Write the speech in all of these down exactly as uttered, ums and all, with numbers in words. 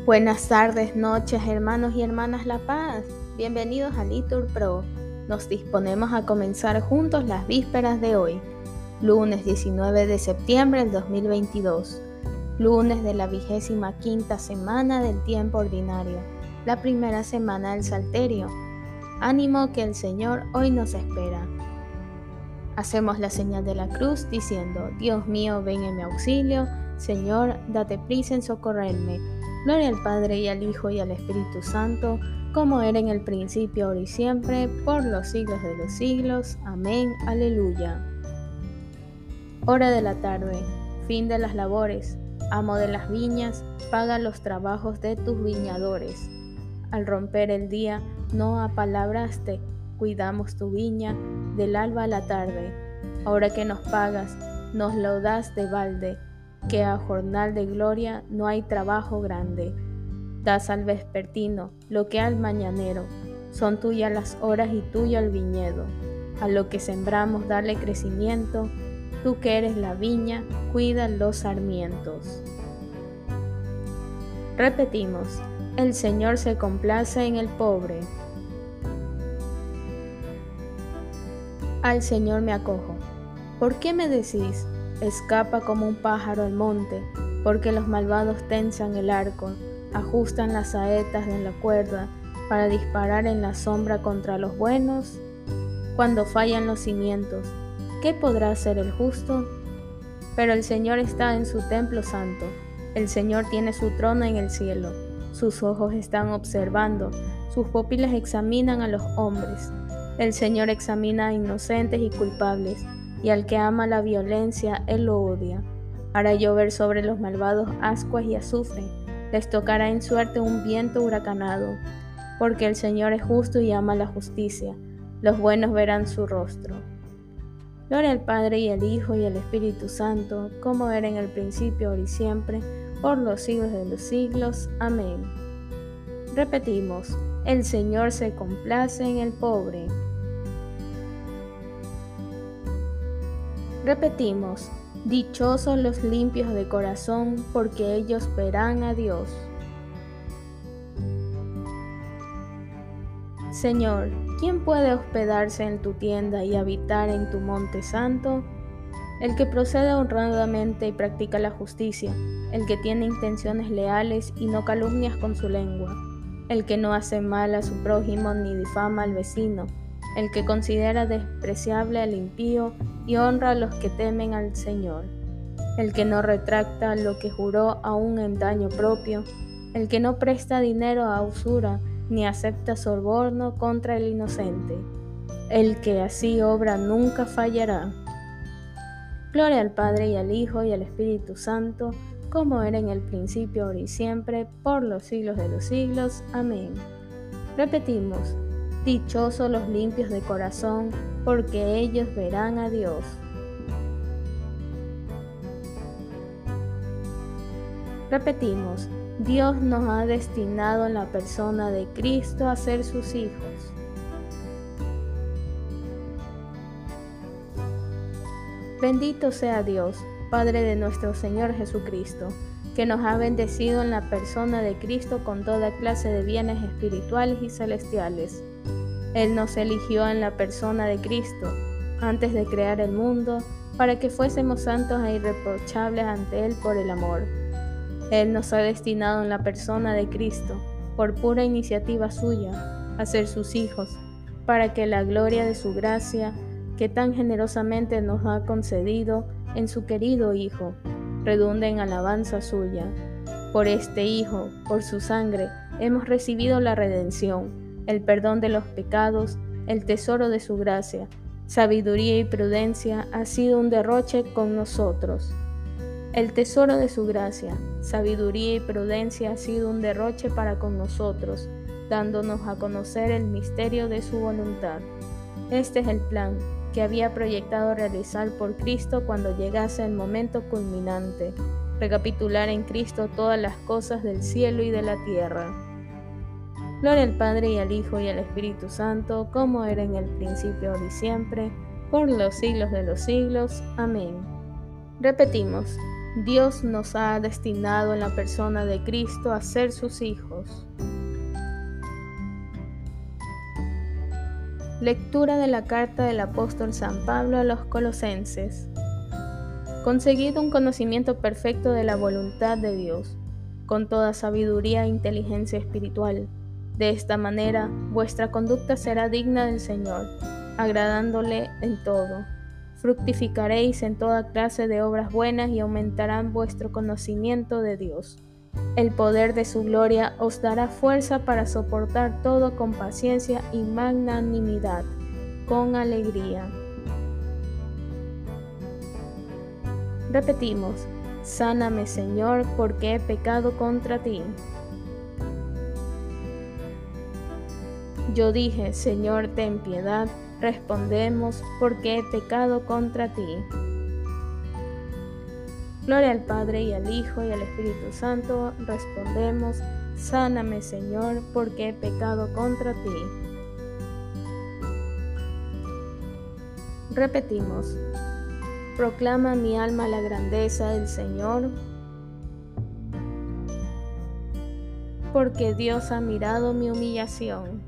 Buenas tardes, noches, hermanos y hermanas La Paz. Bienvenidos a Litur Pro. Nos disponemos a comenzar juntos las vísperas de hoy, lunes diecinueve de septiembre del dos mil veintidós, lunes de la vigésima quinta semana del tiempo ordinario, la primera semana del Salterio. Ánimo que el Señor hoy nos espera. Hacemos la señal de la cruz diciendo: Dios mío, ven en mi auxilio. Señor, date prisa en socorrerme. Gloria al Padre y al Hijo y al Espíritu Santo, como era en el principio, ahora y siempre, por los siglos de los siglos. Amén. Aleluya. Hora de la tarde, fin de las labores. Amo de las viñas, paga los trabajos de tus viñadores. Al romper el día, no apalabraste, cuidamos tu viña, del alba a la tarde. Ahora que nos pagas, nos lo das de balde, que a jornal de gloria no hay trabajo grande. Das al vespertino lo que al mañanero, son tuyas las horas y tuyo el viñedo. A lo que sembramos dale crecimiento, tú que eres la viña, cuida los sarmientos. Repetimos: el Señor se complace en el pobre. Al Señor me acojo. ¿Por qué me decís? Escapa como un pájaro al monte, porque los malvados tensan el arco, ajustan las saetas de la cuerda para disparar en la sombra contra los buenos. Cuando fallan los cimientos, ¿qué podrá hacer el justo? Pero el Señor está en su templo santo, el Señor tiene su trono en el cielo, sus ojos están observando, sus pupilas examinan a los hombres. El Señor examina a inocentes y culpables, y al que ama la violencia, Él lo odia. Hará llover sobre los malvados ascuas y azufre, les tocará en suerte un viento huracanado, porque el Señor es justo y ama la justicia, los buenos verán su rostro. Gloria al Padre y al Hijo y al Espíritu Santo, como era en el principio, ahora y siempre, por los siglos de los siglos. Amén. Repetimos: el Señor se complace en el pobre. Repetimos: dichosos los limpios de corazón, porque ellos verán a Dios. Señor, ¿quién puede hospedarse en tu tienda y habitar en tu monte santo? El que procede honradamente y practica la justicia, el que tiene intenciones leales y no calumnias con su lengua, el que no hace mal a su prójimo ni difama al vecino, el que considera despreciable al impío y honra a los que temen al Señor, el que no retracta lo que juró aún en daño propio, el que no presta dinero a usura ni acepta soborno contra el inocente, el que así obra nunca fallará. Gloria al Padre y al Hijo y al Espíritu Santo, como era en el principio, ahora y siempre, por los siglos de los siglos. Amén. Repetimos: dichosos los limpios de corazón, porque ellos verán a Dios. Repetimos: Dios nos ha destinado en la persona de Cristo a ser sus hijos. Bendito sea Dios, Padre de nuestro Señor Jesucristo, que nos ha bendecido en la persona de Cristo con toda clase de bienes espirituales y celestiales. Él nos eligió en la persona de Cristo, antes de crear el mundo, para que fuésemos santos e irreprochables ante Él por el amor. Él nos ha destinado en la persona de Cristo, por pura iniciativa suya, a ser sus hijos, para que la gloria de su gracia, que tan generosamente nos ha concedido en su querido Hijo, redunde en alabanza suya. Por este Hijo, por su sangre, hemos recibido la redención, el perdón de los pecados, el tesoro de su gracia. Sabiduría y prudencia ha sido un derroche con nosotros. El tesoro de su gracia, sabiduría y prudencia ha sido un derroche para con nosotros, dándonos a conocer el misterio de su voluntad. Este es el plan que había proyectado realizar por Cristo cuando llegase el momento culminante, recapitular en Cristo todas las cosas del cielo y de la tierra. Gloria al Padre y al Hijo y al Espíritu Santo, como era en el principio, ahora y siempre, por los siglos de los siglos. Amén. Repetimos: Dios nos ha destinado en la persona de Cristo a ser sus hijos. Lectura de la carta del apóstol San Pablo a los Colosenses. Conseguid un conocimiento perfecto de la voluntad de Dios, con toda sabiduría e inteligencia espiritual. De esta manera, vuestra conducta será digna del Señor, agradándole en todo. Fructificaréis en toda clase de obras buenas y aumentarán vuestro conocimiento de Dios. El poder de su gloria os dará fuerza para soportar todo con paciencia y magnanimidad, con alegría. Repetimos: sáname, Señor, porque he pecado contra ti. Yo dije: Señor, ten piedad. Respondemos: porque he pecado contra ti. Gloria al Padre y al Hijo y al Espíritu Santo. Respondemos: sáname, Señor, porque he pecado contra ti. Repetimos: proclama mi alma la grandeza del Señor, porque Dios ha mirado mi humillación.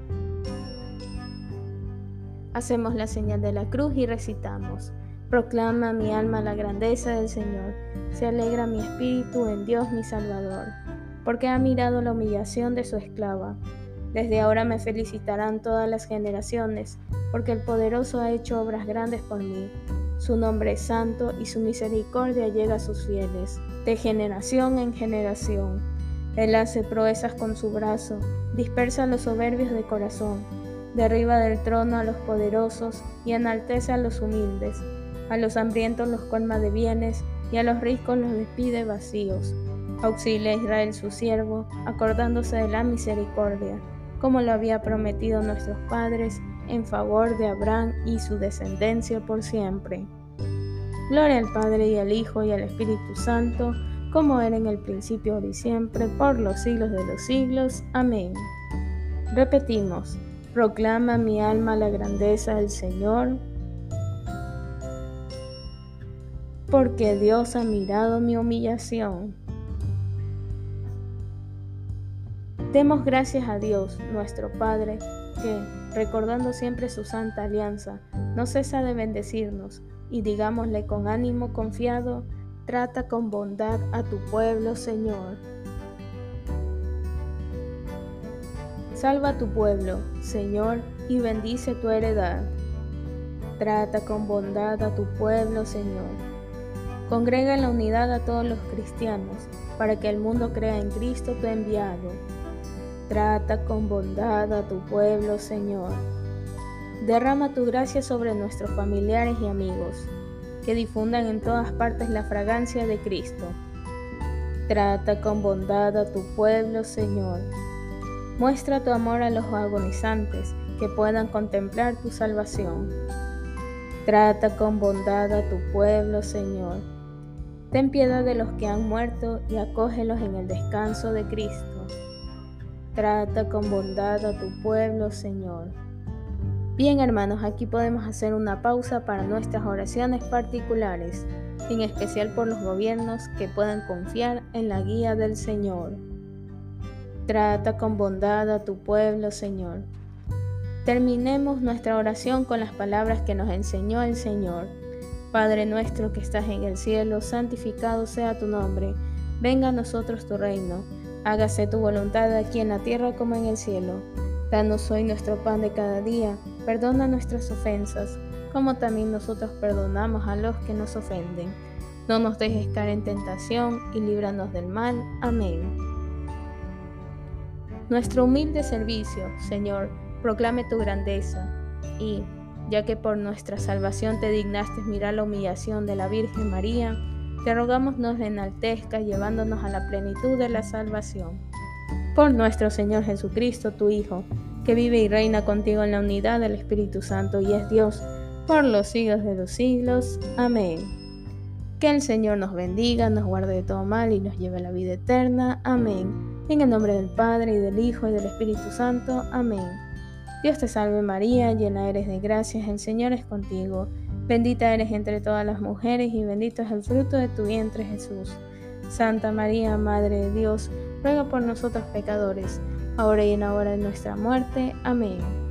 Hacemos la señal de la cruz y recitamos: proclama mi alma la grandeza del Señor, se alegra mi espíritu en Dios mi Salvador, porque ha mirado la humillación de su esclava. Desde ahora me felicitarán todas las generaciones, porque el Poderoso ha hecho obras grandes por mí. Su nombre es santo y su misericordia llega a sus fieles, de generación en generación. Él hace proezas con su brazo, dispersa a los soberbios de corazón, derriba del trono a los poderosos y enaltece a los humildes. A los hambrientos los colma de bienes y a los ricos los despide vacíos. Auxilia a Israel su siervo, acordándose de la misericordia, como lo había prometido nuestros padres, en favor de Abraham y su descendencia por siempre. Gloria al Padre y al Hijo y al Espíritu Santo, como era en el principio, ahora y siempre, por los siglos de los siglos. Amén. Repetimos: proclama mi alma la grandeza del Señor, porque Dios ha mirado mi humillación. Demos gracias a Dios, nuestro Padre, que, recordando siempre su santa alianza, no cesa de bendecirnos, y digámosle con ánimo confiado: trata con bondad a tu pueblo, Señor. Salva a tu pueblo, Señor, y bendice tu heredad. Trata con bondad a tu pueblo, Señor. Congrega en la unidad a todos los cristianos, para que el mundo crea en Cristo tu enviado. Trata con bondad a tu pueblo, Señor. Derrama tu gracia sobre nuestros familiares y amigos, que difundan en todas partes la fragancia de Cristo. Trata con bondad a tu pueblo, Señor. Muestra tu amor a los agonizantes, que puedan contemplar tu salvación. Trata con bondad a tu pueblo, Señor. Ten piedad de los que han muerto y acógelos en el descanso de Cristo. Trata con bondad a tu pueblo, Señor. Bien, hermanos, aquí podemos hacer una pausa para nuestras oraciones particulares, en especial por los gobiernos que puedan confiar en la guía del Señor. Trata con bondad a tu pueblo, Señor. Terminemos nuestra oración con las palabras que nos enseñó el Señor. Padre nuestro que estás en el cielo, santificado sea tu nombre. Venga a nosotros tu reino. Hágase tu voluntad aquí en la tierra como en el cielo. Danos hoy nuestro pan de cada día. Perdona nuestras ofensas, como también nosotros perdonamos a los que nos ofenden. No nos dejes caer en tentación y líbranos del mal. Amén. Nuestro humilde servicio, Señor, proclame tu grandeza, y, ya que por nuestra salvación te dignaste mirar la humillación de la Virgen María, te rogamos nos enaltezcas llevándonos a la plenitud de la salvación. Por nuestro Señor Jesucristo, tu Hijo, que vive y reina contigo en la unidad del Espíritu Santo y es Dios, por los siglos de los siglos. Amén. Que el Señor nos bendiga, nos guarde de todo mal y nos lleve a la vida eterna. Amén. En el nombre del Padre, y del Hijo, y del Espíritu Santo. Amén. Dios te salve María, llena eres de gracia, el Señor es contigo. Bendita eres entre todas las mujeres y bendito es el fruto de tu vientre, Jesús. Santa María, Madre de Dios, ruega por nosotros pecadores, ahora y en la hora de nuestra muerte. Amén.